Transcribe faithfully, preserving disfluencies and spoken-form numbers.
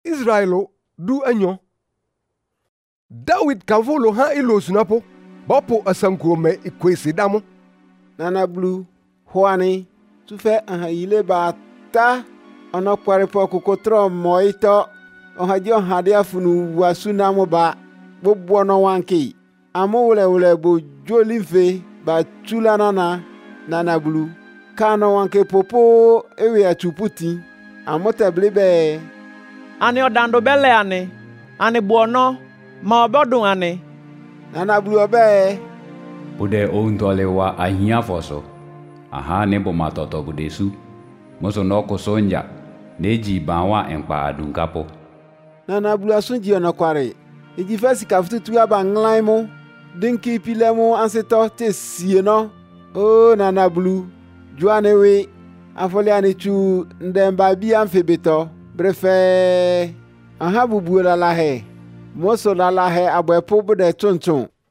Israelo du anyo. David kan folo ha ilo sunapo. Bopo asanko me ikwesi damu. Nana blu huani tufe aha ile ba ta ono kware po kokotro moito ohajo hade afunu wasuna mo ba gbogbo no wanki amo wule wule bo jolife ba tula nana nana blu kano wanke popo ewe atuputi amo tablibe ani odando bele ani ani buono ma obodun ani nana blu obe bude ountole wa ahia foso aha ne bo matoto budesu moso no ko sonja neji banwa enpa adunkapo nana blu asunji ono kware eji fesi kafutu aba nlaimo dinki pilemo anseto te sieno o nana blu juane we afole ani chu ndemba bi amfebeto brefe aha bubu la la he moso la la he aboepo bude tonton